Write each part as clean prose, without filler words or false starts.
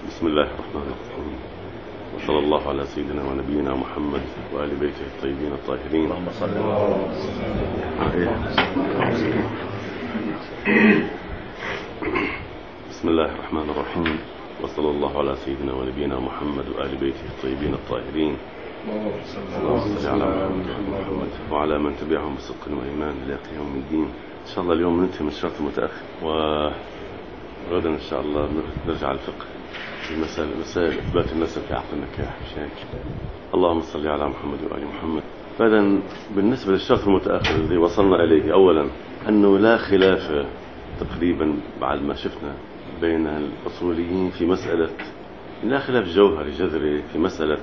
بسم الله الرحمن الرحيم، وصلى الله على سيدنا ونبينا محمد وآل بيته الطيبين الطاهرين. اللهم صل على بسم الله الرحمن الرحيم، وصلى الله على سيدنا ونبينا محمد وآل بيته الطيبين الطاهرين. اللهم صل على محمد وعلى من تبعهم بصدق وإيمان إلى يوم الدين. إن شاء الله اليوم ننتهي من الشرط المتأخر، وغدا إن شاء الله نرجع الفقه في مسائل إثبات النسب في عقد النكاح. اللهم صل على محمد وآل محمد. فإذا بالنسبة للشرط المتأخر الذي وصلنا إليه، أولا أنه لا خلاف تقريبا بعد ما شفنا بين الأصوليين في مسألة، لا خلاف جوهري جذري في مسألة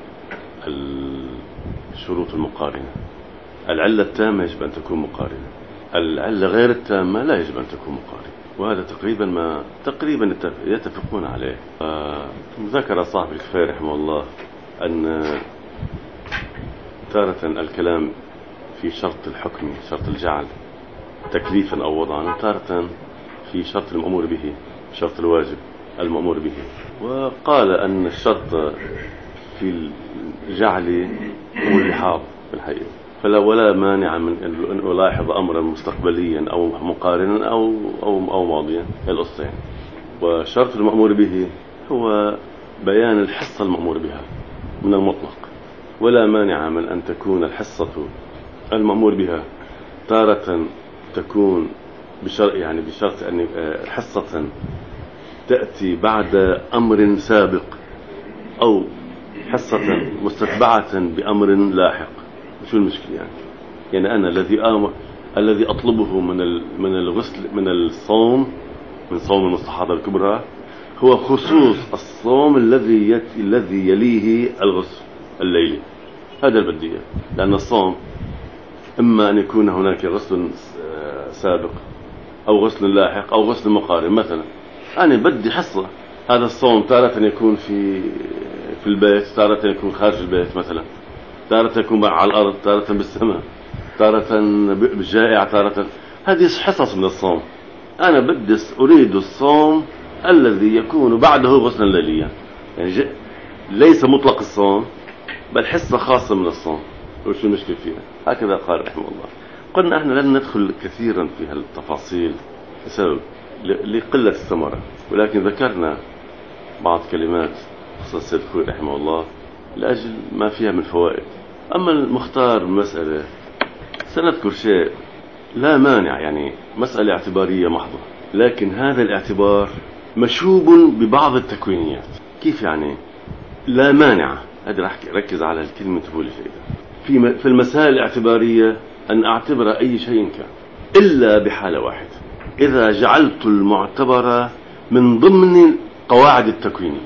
الشروط المقارنة. العلة التامة يجب أن تكون مقارنة، العلة غير التامة لا يجب أن تكون مقارنة، وهذا تقريبا يتفقون عليه. ذكر صاحب الكفاية رحمه الله أن تارة الكلام في شرط الحكم، شرط الجعل تكليفا أو وضعا، تارة في شرط المأمور به، شرط الواجب المأمور به. وقال أن الشرط في الجعل هو اللحاظ في الحقيقة، ولا مانع من أن ألاحظ أمرا مستقبليا أو مقارنا أو ماضيا الأصلين. وشرط المأمور به هو بيان الحصة المأمور بها من المطلق، ولا مانع من أن تكون الحصة المأمور بها تارة تكون بشرط أن حصة تأتي بعد أمر سابق، أو حصة مستتبعة بأمر لاحق. شو المشكلة يعني أنا الذي أطلبه من الغسل، من الصوم، من صوم المستحاضة الكبرى، هو خصوص الصوم الذي يليه الغسل الليلي. هذا البديهة، لأن الصوم إما أن يكون هناك غسل سابق أو غسل لاحق أو غسل مقارن. مثلا أنا بدي حصة، هذا الصوم تارة يكون في البيت، تارة يكون خارج البيت، مثلا تارة يكون على الأرض، تارة بالسماء، تارة بالجائع، تارة. هذه حصص من الصوم. أنا أريد الصوم الذي يكون بعده غسلا ليليا، يعني ليس مطلق الصوم بل حصة خاصة من الصوم. وش المشكلة فيها؟ هكذا قال رحمه الله. قلنا احنا لن ندخل كثيرا في هالتفاصيل بسبب لقلة الثمرة، ولكن ذكرنا بعض كلمات خصوصا السيد الخوي رحمه الله لأجل ما فيها من فوائد. أما المختار المسألة سنذكر شيء لا مانع، يعني مسألة اعتبارية محضة، لكن هذا الاعتبار مشوب ببعض التكوينيات. كيف يعني؟ لا مانع، هذا راح ركز على الكلمة تقول في المسائل الاعتبارية أن أعتبر أي شيء كان، إلا بحالة واحدة، إذا جعلت المعتبر من ضمن قواعد التكوينية.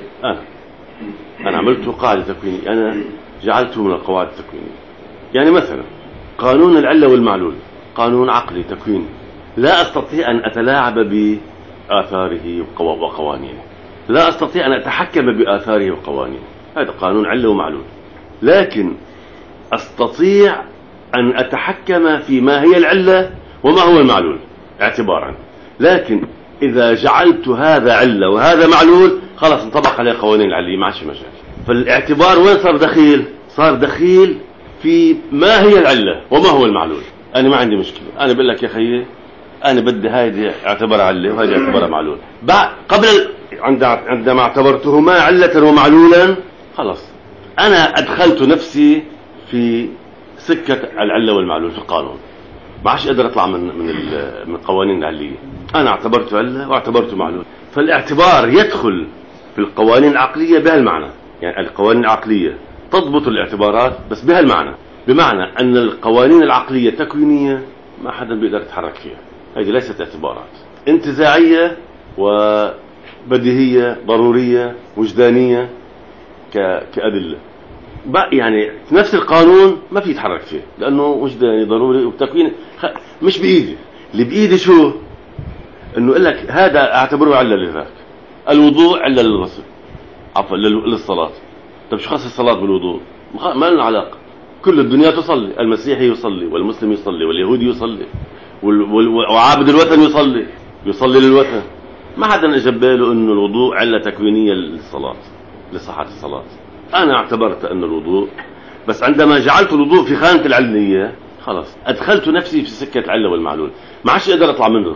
أنا عملت قاعدة تكوينية، أنا جعلته من القواعد التكوينية. يعني مثلا قانون العلة والمعلول قانون عقلي تكويني، لا أستطيع أن أتلاعب بآثاره وقوانينه، لا أستطيع أن أتحكم بآثاره وقوانينه. هذا قانون علة ومعلول. لكن أستطيع أن أتحكم في ما هي العلة وما هو المعلول اعتبارا. لكن إذا جعلت هذا علة وهذا معلول، خلاص انطبق عليه قوانين العلة، ما عادش مجال. فالاعتبار وين صار دخيل؟ صار دخيل في ما هي العلة وما هو المعلول. أنا ما عندي مشكلة، أنا بقول لك يا خيي أنا بدي هذه اعتبر علة وهذه اعتبر معلول. قبل عندما اعتبرتهما علة ومعلولا، خلاص أنا أدخلت نفسي في سكة العلة والمعلول في القانون، ما عادش أقدر أطلع من قوانين العلية. أنا اعتبرت علة واعتبرت معلول. فالاعتبار يدخل في القوانين العقلية بهالمعنى، يعني القوانين العقلية تضبط الاعتبارات بس بهالمعنى، بمعنى أن القوانين العقلية تكوينية ما حدا بيقدر يتحرك فيها. هذه ليست اعتبارات انتزاعية وبديهية ضرورية وجدانية كأدلة، يعني في نفس القانون ما في يتحرك فيه، لأنه وجداني ضروري وتكوين مش بإيدي. اللي بإيدي شو؟ إنه يقول لك هذا اعتبره علة لذاك، الوضوء علة للغسل، عفوا للصلاة. طب شو خاص الصلاة بالوضوء؟ ما لنا علاقة. كل الدنيا تصلي، المسيحي يصلي والمسلم يصلي واليهودي يصلي وعابد الوثن يصلي للوثن. ما حدا اجاب باله انه الوضوء علة تكوينية للصلاة لصحة الصلاة. انا اعتبرت ان الوضوء، بس عندما جعلت الوضوء في خانة العلية خلاص ادخلت نفسي في سكة العلة والمعلول، ما عادش اقدر اطلع منه.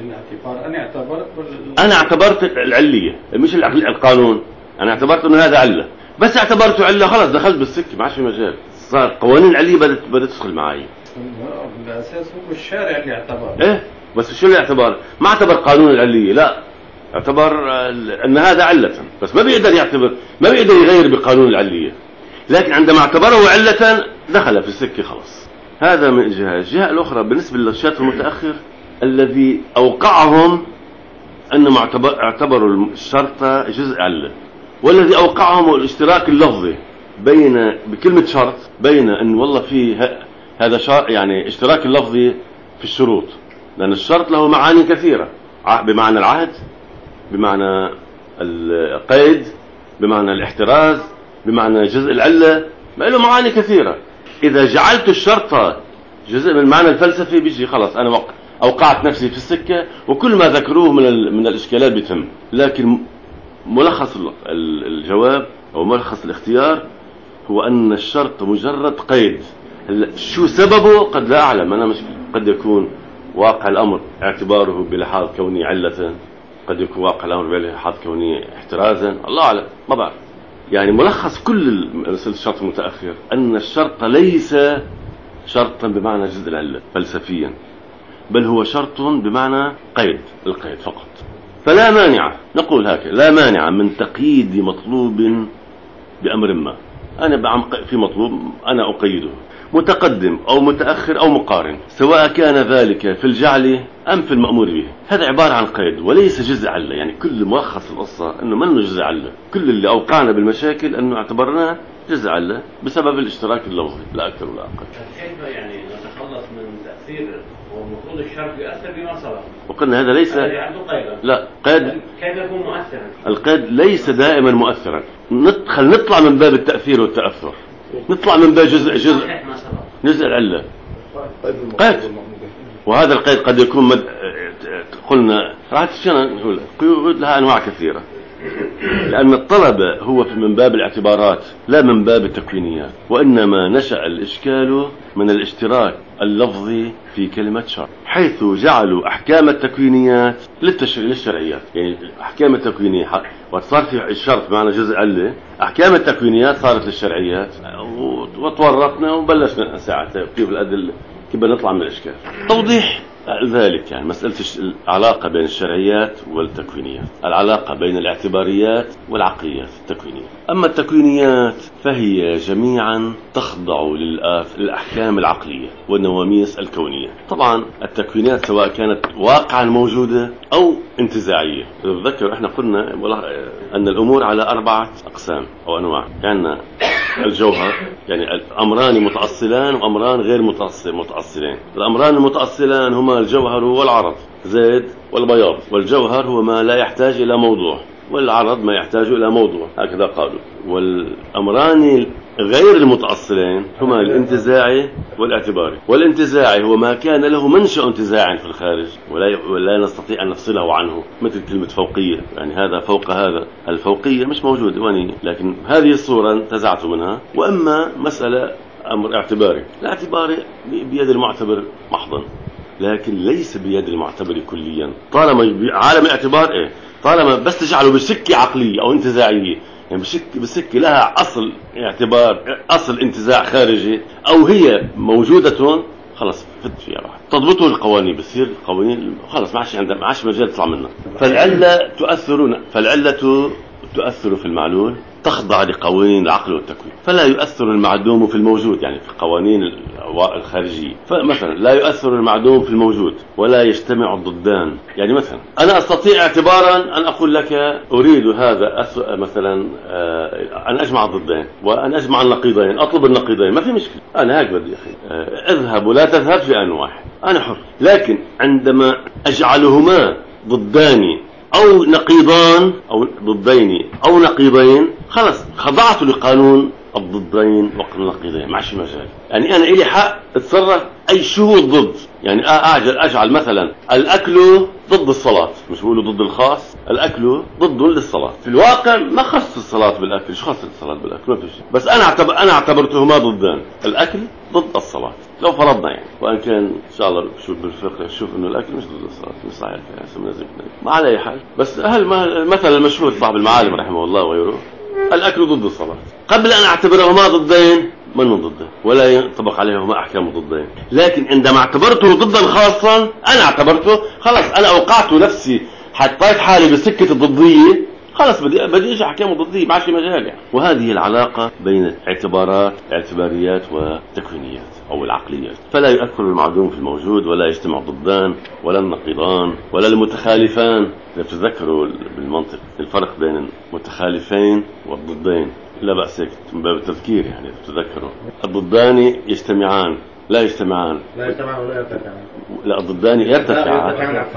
انا اعتبرت العلية مش القانون، انا اعتبرت انه هذا علة، بس اعتبرته علة خلاص دخلت بالسكة، ما عادش في مجال، صار قوانين العلية بدأت تدخل معي. بالاساس هو الشارع اللي اعتبر. ايه بس شو اللي اعتبر؟ ما اعتبر قانون العلية، لا اعتبر ان هذا علة، بس ما بيقدر يعتبر، ما بيقدر يغير بقانون العلية، لكن عندما اعتبره علة دخل في السكة خلاص. هذا من جهة. الجهة الاخرى بالنسبة للشاطر المتأخر الذي اوقعهم انهم اعتبروا الشرط جزء علة، والذي اوقعهم الاشتراك اللفظي بين بكلمة شرط، بين ان والله في هذا شرط، يعني اشتراك اللفظي في الشروط، لأن الشرط له معاني كثيرة، بمعنى العهد، بمعنى القيد، بمعنى الاحتراز، بمعنى جزء العلة، ما له معاني كثيرة. إذا جعلت الشرط جزء من المعنى الفلسفي بيجي خلاص أنا أوقعت نفسي في السكة، وكل ما ذكروه من الإشكالات بيتم. لكن ملخص الجواب أو ملخص الاختيار هو أن الشرط مجرد قيد. شو سببه قد لا أعلم أنا، مش قد يكون واقع الأمر اعتباره بلحاظ كوني علة، قد يكون واقع الأمر بلحاظ كوني احترازا، الله أعلم، ما بعرف. يعني ملخص كل رسالة الشرط المتأخر أن الشرط ليس شرطا بمعنى جزء العلة فلسفيا، بل هو شرط بمعنى قيد، القيد فقط. فلا مانع، نقول هكذا، لا مانع من تقييد مطلوب بأمر ما. أنا في مطلوب أنا أقيده، متقدم أو متأخر أو مقارن، سواء كان ذلك في الجعل أم في المأمور به. هذا عبارة عن قيد وليس جزء علة. يعني كل ملخص القصة أنه منه جزء علة، كل اللي أوقعنا بالمشاكل أنه اعتبرناه جزء علة بسبب الاشتراك اللفظي، لا أكثر ولا أقل. كيف يعني نتخلص من تأثير ومفروض الشرط يؤثر بما سبق؟ وقلنا هذا ليس، لا قيد كيف يكون مؤثرا؟ القيد ليس دائما مؤثرا. نطلع من باب التأثير والتأثر، نطلع من باب جزء العلة قيد. وهذا القيد قد يكون قلنا راح نقول قيود لها أنواع كثيرة، لأن الطلب هو من باب الاعتبارات لا من باب التكوينيات، وإنما نشأ الإشكال من الاشتراك اللفظي في كلمة شرط، حيث جعلوا أحكام التكوينيات للشرعيات. يعني أحكام التكوينية وصار في الشرط معنى جزء علة، أحكام التكوينيات صارت للشرعيات، وتورطنا وبلشنا ساعة كيف الأدلة، كيف نطلع من الإشكال. توضيح ذلك يعني مسألة العلاقة بين الشرعيات والتكوينيات، العلاقة بين الاعتباريات والعقليات التكوينية. أما التكوينيات فهي جميعا تخضع للأحكام العقلية والنواميس الكونية. طبعا التكوينات سواء كانت واقعا موجودة أو انتزاعية. تذكر احنا قلنا أن الأمور على 4 أقسام أو أنواع، كان الجوهر، يعني أمران متأصلان وأمران غير متأصلين. الأمران المتأصلان هما الجوهر والعرض، زيد والبياض. والجوهر هو ما لا يحتاج إلى موضوع، والعرض ما يحتاج إلى موضوع، هكذا قالوا. والأمران غير المتأصلين هما الانتزاعي والاعتباري. والانتزاعي هو ما كان له منشأ انتزاعي في الخارج ولا نستطيع أن نفصله عنه، مثل كلمة فوقية، يعني هذا فوق هذا، الفوقية مش موجودة واني، لكن هذه الصورة انتزعت منها. وأما مسألة أمر اعتباري، الاعتباري بيد المعتبر محضا، لكن ليس بيد المعتبر كليا. طالما عالم الاعتبار ايه، طالما بس تجعله بسكة عقلية أو انتزاعية، يعني بسكة لها أصل اعتبار، أصل انتزاع خارجي، أو هي موجودة، خلاص فت فيها راح تضبطه القوانين، بتصير قوانين خلاص ما عادش مجال تطلع منها. فالعلة تؤثر في المعلول، تخضع لقوانين العقل والتكوين، فلا يؤثر المعدوم في الموجود، يعني في القوانين الخارجية. فمثلا لا يؤثر المعدوم في الموجود ولا يجتمع الضدان. يعني مثلا أنا أستطيع اعتبارا أن أقول لك أريد هذا مثلا أن أجمع الضدين وأن أجمع النقيضين، أطلب النقيضين، ما في مشكلة، أنا هيك بدي أخي، اذهب ولا تذهب في آن واحد، أنا حر. لكن عندما أجعلهما ضدان أو نقيضان أو ضدين أو نقيضين، خلاص خضعت لقانون الضدين والنقيضين، معش مجال. يعني أنا إلي حق اتصرف أي شو هو الضد. يعني أجعل مثلا الأكل ضد الصلاة، مش بقولوا ضد الخاص، الأكل ضد للصلاة. في الواقع ما خص الصلاة بالأكل، شو خص الصلاة بالأكل؟ ما في شيء، بس أنا اعتبرتهما ضدان، الأكل ضد الصلاة لو فرضنا يعني، وإن كان إن شاء الله شوف بالفقه شوف إنه الأكل مش ضد الصلاة، مش صحيح يعني ما على أي حال. بس هل مثلا المشهور صاحب المعالم رحمه الله وغيره، الأكل ضد الصلاة، قبل أن أعتبرهما ضدين من ضده ولا ينطبق عليهما أحكام ضدين، لكن عندما اعتبرته ضدا خاصا أنا اعتبرته خلاص، أنا أوقعت نفسي، حطيت حالي بسكة الضدية، خلاص بدي ايش احكام ضدي، ما عادش مجال يعني. وهذه العلاقة بين اعتباريات وتكوينيات او العقليات، فلا يؤثر المعدوم في الموجود، ولا يجتمع ضدان ولا النقيضان ولا المتخالفان. اذا تتذكروا بالمنطق الفرق بين المتخالفين والضدين لا بأس من باب التذكير يعني، تتذكروا الضدان يجتمعان لا يجتمعان ولا يرتفعان. لا الضدان يرتفعان.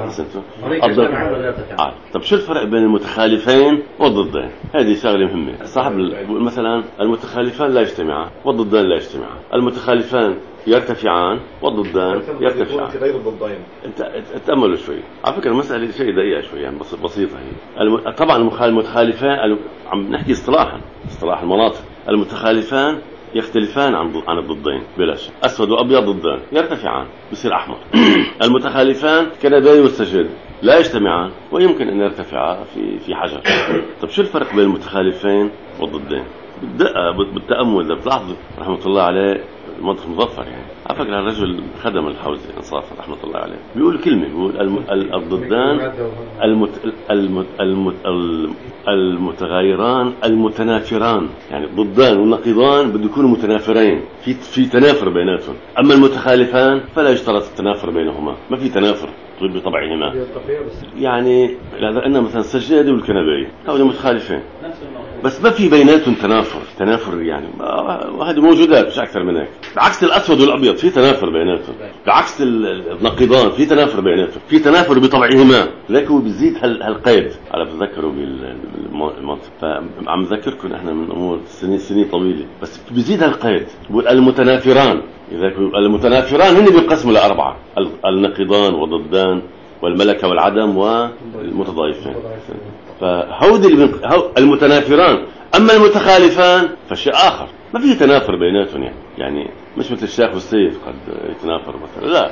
طب شو الفرق بين المتخالفين والضدين؟ هذه شغله مهمه. صاحب مثلا المتخالفان لا يجتمعان والضدان لا يجتمعان، المتخالفان يرتفعان والضدان يرتفعان. غير الضدين. تأملوا شوي، على فكره المساله شيء دقيقه شوي يعني، بسيطه هي. طبعا المتخالفان عم نحكي اصطلاح المناطق، المتخالفان يختلفان عن الضدين بلا شك، أسود وأبيض ضدان يرتفعان بصير أحمر. المتخالفان كنبي والسجد لا يجتمعان ويمكن أن يرتفعا في حجر. طب شو الفرق بين المتخالفين والضدين؟ بالتأمل إذا بتلاحظوا رحمة الله عليه المنطق المظفر يعني، على فكرة الرجل خدم الحوزي إنصاف رحمة الله عليه، بيقول كلمة، بيقول الضدان المتغايران المتنافران، يعني الضدان والنقيضان بده يكونوا متنافرين، في تنافر بيناتهم. أما المتخالفان فلا يشترط التنافر بينهما، ما في تنافر بطبعهما يعني. لأن مثلا السجادة والكنبي هؤلاء متخالفين بس ما في بيناتهم تنافر يعني، وهذه موجودات مش أكثر من هيك. بعكس الأسود والأبيض في تنافر بيناتهم، بعكس النقيضان في تنافر بيناتهم، في تنافر بطبعهما، لكن بيزيد هالقيد على بتذكروا بالمنطق. فعم ذكركم احنا من أمور سنين طويلة، بس بيزيد هالقيد. المتنافران، إذا المتنافران هن بينقسموا لأربعة: النقيضان والضدان والملكة والعدم والمتضايفين. فهودي المتنافران. أما المتخالفان فشيء آخر، ما فيه تنافر بيناتهم يعني مش مثل الشاخ والسيف قد يتنافر مثلا، لا،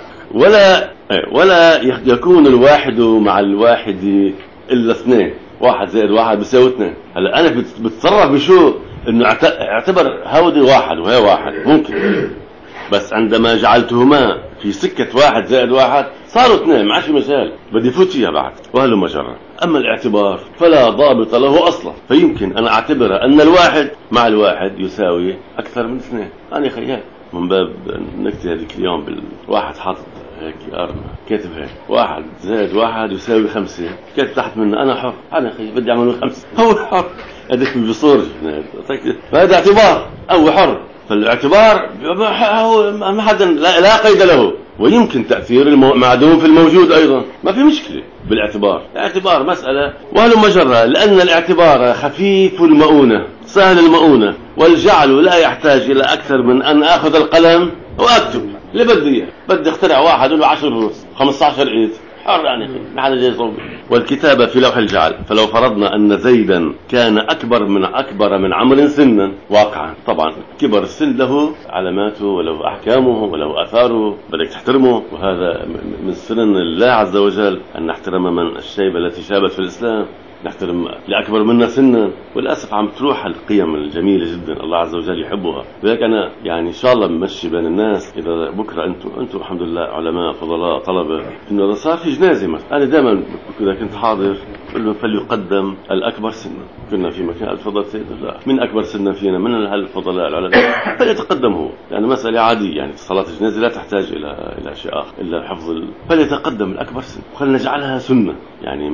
ولا يكون الواحد مع الواحد إلا اثنين، 1 زائد 1 بيساوي 2. هلا أنا بتصرف بشو إنه اعتبر هودي 1 وهي 1 ممكن، بس عندما جعلتهما في سكة 1 زائد 1 صاروا 2، ما عادش مجال، بدي فوت فيها بعد وهلو مجرى. أما الاعتبار فلا ضابط له أصلا، فيمكن أن أعتبر أن الواحد مع الواحد يساوي أكثر من 2. أنا خيال من باب نكتة هذيك اليوم بالواحد حاطط هيك كاتب هيك 1 زائد 1 يساوي 5، كاتب تحت منه أنا حر، أنا خيال بدي أعمله 5، هو حر، هذاك بصور. فهذا اعتبار أو حر. فالاعتبار ما حدا لا قيد له، ويمكن تأثير المعدوم في الموجود أيضا، ما في مشكلة بالاعتبار. الاعتبار مسألة وهل مجرى، لأن الاعتبار خفيف المؤونة سهل المؤونة، والجعل لا يحتاج إلى أكثر من أن أخذ القلم وأكتب اللي بدي اخترع واحد له 10 رؤوس 15 إيد، حر يعني ما حدا جاي صوبي. والكتابة في لوح الجعل، فلو فرضنا أن زيدا كان أكبر من عمرو سنا واقعا، طبعا كبر السن له علاماته وله أحكامه وله أثاره، بدك تحترمه، وهذا من سنن الله عز وجل أن نحترم من الشيبة التي شابت في الإسلام، نحترم لأكبر منا سنا. وللأسف عم تروح القيم الجميلة جدا الله عز وجل يحبها. ولذلك أنا يعني إن شاء الله بمشي بين الناس، إذا بكرة أنتم الحمد لله علماء فضلاء طلبة، إنه إذا صار في جنازة مثلا، أنا دائما إذا كنت حاضر بقول لهم فليقدم الأكبر سنا. كنا في مكان الفضل سيد الله، من أكبر سنا فينا من الفضلاء العلماء فليتقدم هو، يعني مسألة عادية يعني، صلاة الجنازة لا تحتاج إلى شيء آخر إلا حفظ فليتقدم الأكبر سنا، وخلنا نجعلها سنة يعني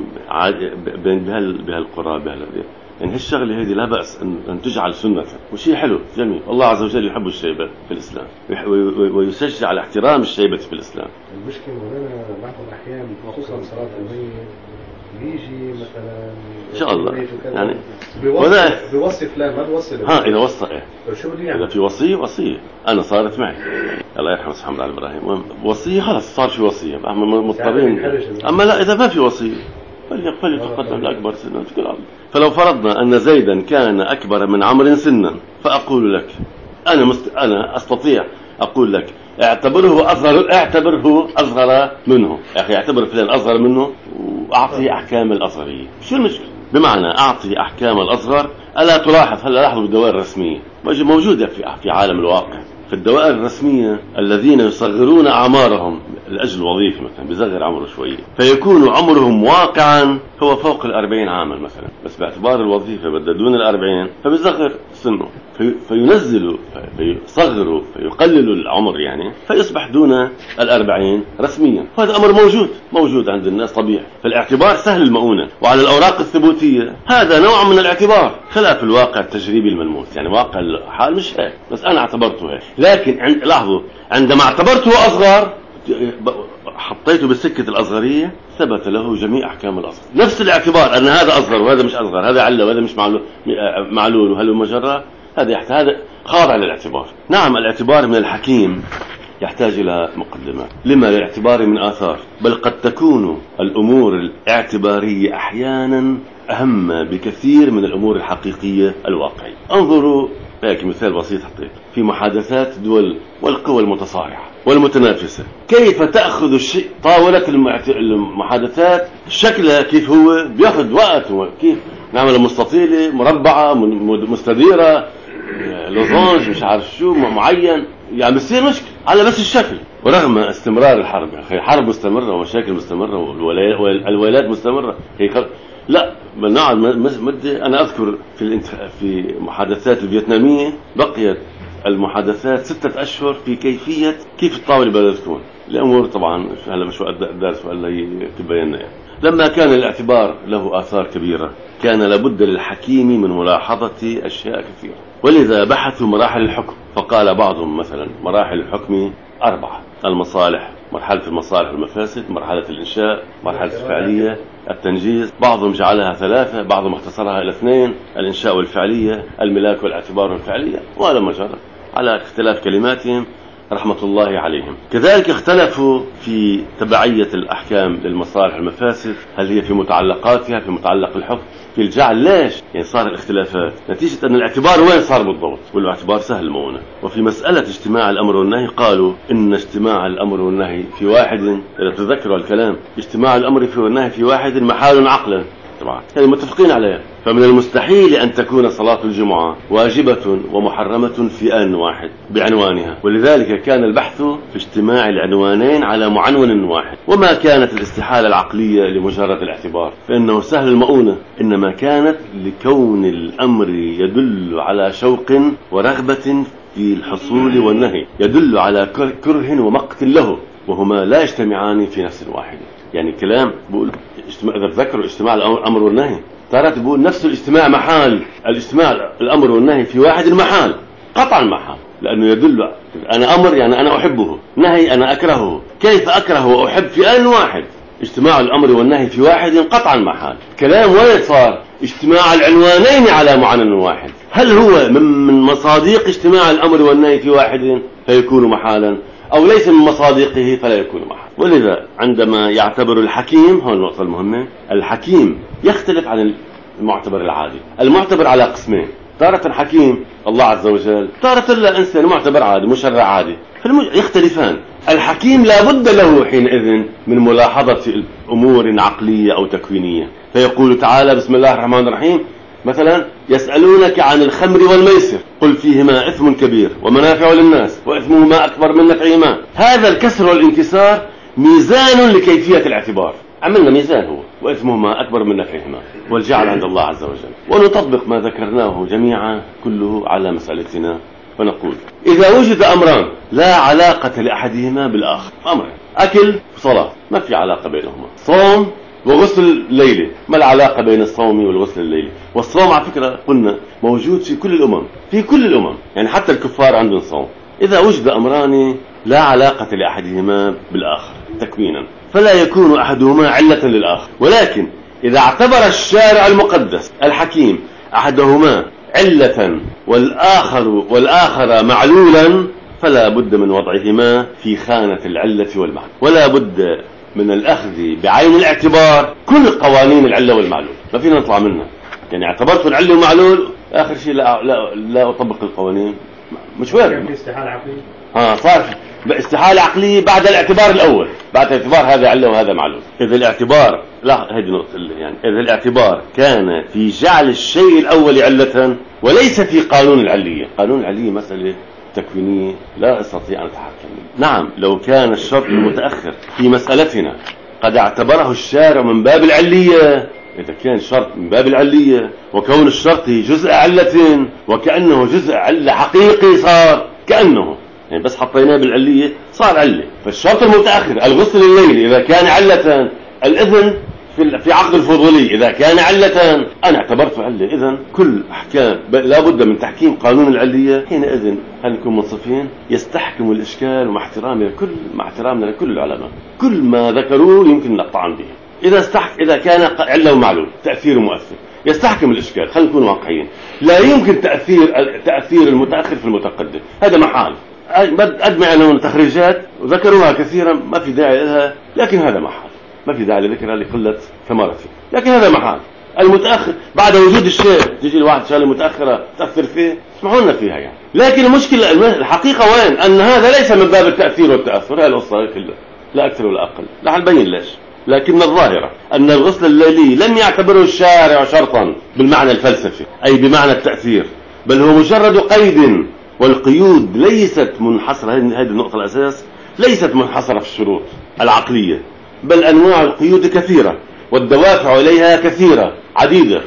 بهالقرى يعني هالشغله هذه لا بأس أن تجعل سنة، وشيء حلو جميل. الله عز وجل يحب الشيبة في الإسلام ويشجع على احترام الشيبة في الإسلام. المشكلة هنا بعض الأحيان خصوصا صلاة الميت بيجي مثلا إن شاء الله يعني بيوصي فلان ما بيوصي إذا وصى شو بده يعمل؟ إذا في وصية أنا صارت معي الله يرحمه محمد علي إبراهيم، وصية خلاص صار في وصية مضطرين. أما لا إذا ما في وصية فليتقدم الأكبر سنا. فلو فرضنا أن زيدا كان أكبر من عمرو سنا، فأقول لك أنا أستطيع أقول لك اعتبره أصغر منه، يا أخي اعتبر فلان أصغر منه وأعطيه أحكام الأصغرية. شو المشكلة؟ بمعنى أعطي أحكام الأصغر. ألا تلاحظ، هلا لاحظوا بالدوائر الرسمية موجودة في عالم الواقع، في الدوائر الرسمية الذين يصغرون أعمارهم لأجل الوظيفة، مثلا بيصغر عمره شوية فيكون عمرهم واقعا هو فوق 40 عاما مثلا، بس باعتبار الوظيفة بدون 40 فبيصغر سنه، فينزلوا فيصغروا فيقللوا العمر يعني، فيصبح دون 40 رسميا. وهذا أمر موجود عند الناس طبيعي. فالاعتبار سهل المؤونة، وعلى الأوراق الثبوتية هذا نوع من الاعتبار، خلاف الواقع التجريبي الملموس. يعني واقع الحال مش هيك، بس أنا اعتبرته هيك. لكن لاحظوا، عندما اعتبرته أصغر حطيته بالسكة الأصغرية ثبت له جميع أحكام الأصغر. نفس الاعتبار أن هذا أصغر وهذا مش أصغر، هذا علة وهذا مش معلول وهذا مجرى، هذا خاضع للاعتبار. نعم، الاعتبار من الحكيم يحتاج إلى مقدمات. لما للاعتبار من آثار، بل قد تكون الأمور الاعتبارية أحيانا أهم بكثير من الأمور الحقيقية الواقعية. انظروا هيك مثال بسيط حطيت في محادثات دول والقوى المتصارعة والمتنافسة، كيف تأخذ الشيء طاولة المحادثات شكلها كيف هو بياخذ وقت، وكيف نعمل مستطيلة مربعة مستديرة لوزانج مش عارف شو معين، يعني بصير مشكلة على بس الشكل. ورغم استمرار الحرب، حرب مستمرة ومشاكل مستمرة والولايات مستمرة، لا نعم مدة. أنا أذكر في محادثات الفيتنامية بقيت المحادثات 6 أشهر في كيف الطاولة بدها تكون. الأمور طبعا هلا مش وقت الدرس ولا تبين يعني. لما كان الاعتبار له آثار كبيرة كان لابد للحكيم من ملاحظة أشياء كثيرة، ولذا بحثوا مراحل الحكم. فقال بعضهم مثلا مراحل الحكم 4: المصالح، مرحلة المصالح والمفاسد، مرحلة الإنشاء، مرحلة الفعلية، التنجيز. بعضهم جعلها 3، بعضهم اختصرها إلى 2: الإنشاء والفعلية، الملاك والاعتبار والفعلية، وهذا مجرد على اختلاف كلماتهم رحمة الله عليهم. كذلك اختلفوا في تبعية الأحكام للمصالح والمفاسد، هل هي في متعلقاتها، في متعلق الحكم، في الجعل. ليش؟ يعني صار الاختلافات نتيجة أن الاعتبار وين صار بالضبط، والاعتبار سهل المؤونة. وفي مسألة اجتماع الأمر والنهي قالوا إن اجتماع الأمر والنهي في واحد، إذا تذكروا الكلام، اجتماع الأمر والنهي في واحد محال عقلا، طبعا هذه متفقين عليها. فمن المستحيل أن تكون صلاة الجمعة واجبة ومحرمة في آن واحد بعنوانها، ولذلك كان البحث في اجتماع العنوانين على معنون واحد. وما كانت الاستحالة العقلية لمجرد الاعتبار، فإنه سهل المؤونة، إنما كانت لكون الأمر يدل على شوق ورغبة في الحصول، والنهي يدل على كره ومقت له، وهما لا يجتمعان في نفس واحد. يعني كلام بقول إذا تذكروا اجتماع الأمر والنهي، ترى تقول نفس الاجتماع محال، الاجتماع الأمر والنهي في واحد محال، قطعا محال، لأنه يدل أنا أمر يعني أنا أحبه، نهي أنا أكرهه، كيف أكره وأحب في آن واحد؟ اجتماع الأمر والنهي في واحد قطعا محال. كلام وين صار؟ اجتماع العنوانين على معنى واحد. هل هو من مصادق اجتماع الأمر والنهي في واحد فيكون محالا، أو ليس من مصادقه فلا يكون محال؟ ولذا عندما يعتبر الحكيم، هو النقطة المهمة، الحكيم يختلف عن المعتبر العادي. المعتبر على قسمين: تارة حكيم الله عز وجل، تارة لا إنسان معتبر عادي مشرع عادي، يختلفان. الحكيم لا بد له حينئذ من ملاحظة أمور عقلية أو تكوينية، فيقول تعالى بسم الله الرحمن الرحيم مثلا: يسألونك عن الخمر والميسر قل فيهما إثم كبير ومنافع للناس وإثمهما أكبر من نفعهما. هذا الكسر والانكسار ميزان لكيفية الاعتبار، عملنا ميزان هو، وإثمهما أكبر من نفعهما، والجعل عند الله عز وجل. ونطبق ما ذكرناه جميعا كله على مسألتنا، فنقول إذا وجد أمران لا علاقة لأحدهما بالآخر، أمر أكل وصلاة ما في علاقة بينهما، صوم وغسل الليلة ما العلاقة بين الصوم والغسل الليلي؟ والصوم على فكرة قلنا موجود في كل الأمم، يعني حتى الكفار عندهم صوم. إذا وجد أمران لا علاقة لأحدهما بالآخر تكوينا فلا يكون أحدهما علة للآخر، ولكن إذا اعتبر الشارع المقدس الحكيم أحدهما علة والآخر معلولا فلا بد من وضعهما في خانة العلة والمعنى، ولا بد من الأخذ بعين الاعتبار كل قوانين العلة والمعلول، ما فينا نطلع منها. يعني اعتبرت العلة والمعلول آخر شيء لا أطبق القوانين، مش وارد. في استحالة عقلية. صار استحالة عقلية بعد الاعتبار الأول، بعد اعتبار هذا علة وهذا معلول. إذا الاعتبار، لا هذه نقطة، يعني إذا الاعتبار كان في جعل الشيء الأول علة وليس في قانون العلية. قانون العلية مسألة تكوينية لا أستطيع أن أتحكم. نعم، لو كان الشرط المتأخر في مسألتنا قد اعتبره الشارع من باب العلية، إذا كان شرط من باب العلية وكون الشرط جزء علة وكأنه جزء علة حقيقي، صار كأنه يعني بس حطيناه بالعلية صار علة. فالشرط المتأخر الغسل الليلي إذا كان علة، الإذن في عقد الفضولي إذا كان علة، أنا اعتبرته علة. إذن كل أحكام لا بد من تحكيم قانون العلية. حينئذ هل نكون منصفين؟ يستحكم الإشكال ومع احترامنا لكل العلماء، كل ما ذكروه يمكن الطعن به. إذا كان علة ومعلول تأثير مؤثر يستحكم الإشكال. خلينا نكون واقعيين، لا يمكن تأثير المتأخر في المتقدم، هذا محال. أجمع لهم تخريجات وذكروها كثيرا، ما في داعي لها، لكن هذا محال، ما في داعي لذكرها لقلة ثمرته، لكن هذا محال. المتأخر بعد وجود الشيء تجي الواحد شغله متأخرة تأثر فيه، اسمحوا لنا فيها يعني. لكن المشكلة الحقيقة وين؟ أن هذا ليس من باب التأثير والتأثر، هذه القصة كلها لا أكثر ولا أقل. رح نبين ليش. لكن الظاهرة أن الغسل الليلي لم يعتبره الشارع شرطا بالمعنى الفلسفي أي بمعنى التأثير، بل هو مجرد قيد، والقيود ليست منحصرة، هذه النقطة الأساس، ليست منحصرة في الشروط العقلية، بل أنواع القيود كثيرة والدوافع إليها كثيرة عديدة،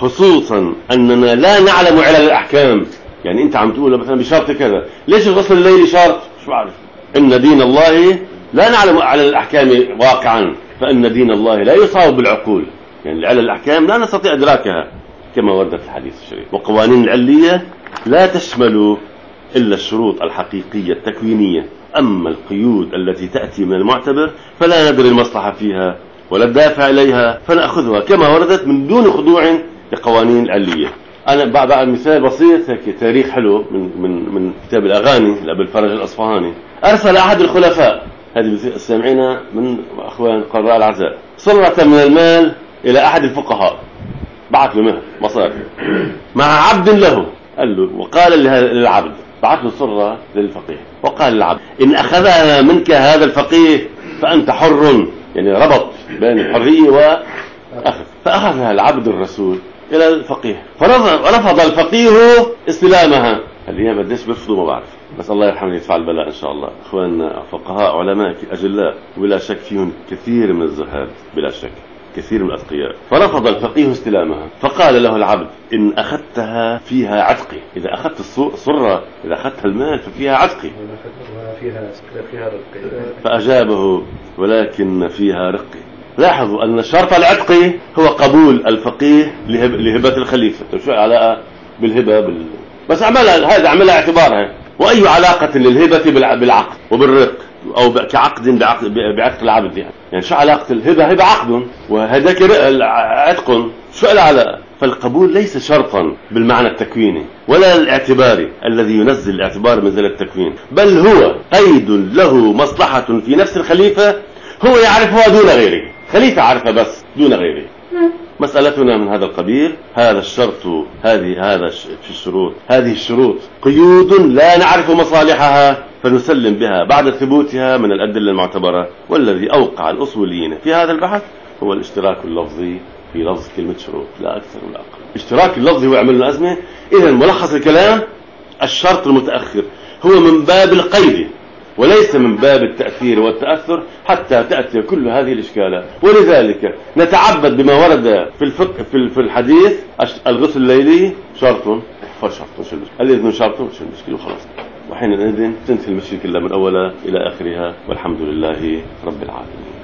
خصوصا أننا لا نعلم علل الأحكام. يعني أنت عم تقول مثلا بشرط كذا، ليش الغسل الليلي شرط؟ شو بعرف. إن دين الله لا نعلم علل الأحكام واقعا، فإن دين الله لا يصاب بالعقول. يعني علل الأحكام لا نستطيع إدراكها كما ورد في الحديث الشريف. وقوانين العلية لا تشمل إلا الشروط الحقيقية التكوينية، أما القيود التي تأتي من المعتبر فلا ندري المصلحة فيها ولا الدافع إليها، فنأخذها كما وردت من دون خضوع لقوانين العلية. أنا بعد مثال بسيط هيك تاريخ حلو من كتاب الأغاني لأبي الفرج الأصفهاني. أرسل أحد الخلفاء، هذه سامعين من أخوان قراء العزاء، صرة من المال إلى أحد الفقهاء، بعث له مصاري مع عبد له، قال له وقال للعبد، بعث له صرة للفقيه وقال للعبد إن أخذها منك هذا الفقيه فأنت حر، يعني ربط بين الحرية وأخذ. فأخذها العبد الرسول إلى الفقيه، فرفض الفقيه استلامها. الأيام قديش بيرفضوا ما بعرف، بس الله يرحمه يدفع البلاء إن شاء الله. إخواننا فقهاء علماء أجلاء ولا شك فيهم كثير من الزهاد، بلا شك كثير من الأتقياء. فرفض الفقيه استلامها، فقال له العبد إن أخذتها فيها عتقي، إذا أخذت الصرة، إذا أخذت المال ففيها عتقي، فيها رقي. فأجابه ولكن فيها رقي. لاحظوا أن شرط العتقي هو قبول الفقيه لهبة الخليفة. شو علاقة بالهبة بس عملها، هذا عملها اعتبارها. وأي علاقة للهبة بالعقد وبالرق أو كعقد بعتق العبد؟ يعني شو علاقة الهبة؟ هبة عقد وهذاك عتق، شو العلاقة؟ فالقبول ليس شرطا بالمعنى التكويني ولا الاعتباري الذي ينزل الاعتبار منزل التكوين، بل هو قيد له مصلحة في نفس الخليفة هو يعرفها دون غيره. خليفة عارفة بس دون غيره. مسألتنا من هذا القبيل. هذا الشرط، هذا في الشروط، هذه الشروط قيود لا نعرف مصالحها فنسلم بها بعد ثبوتها من الأدلة المعتبرة. والذي أوقع الأصوليين في هذا البحث هو الاشتراك اللفظي في لفظ كلمة شروط، لا أكثر ولا أقل. اشتراك اللفظي هو يعمل لنا أزمة. إذا ملخص الكلام، الشرط المتأخر هو من باب القيد وليس من باب التأثير والتأثر حتى تأتي كل هذه الإشكالات. ولذلك نتعبد بما ورد في الفقه في الحديث، الغسل الليلي شرط فشرط، الإذن شرط، شو المشكلة وخلاص. وحينئذ تنتهي المشكلة كلها من أولها إلى آخرها، والحمد لله رب العالمين.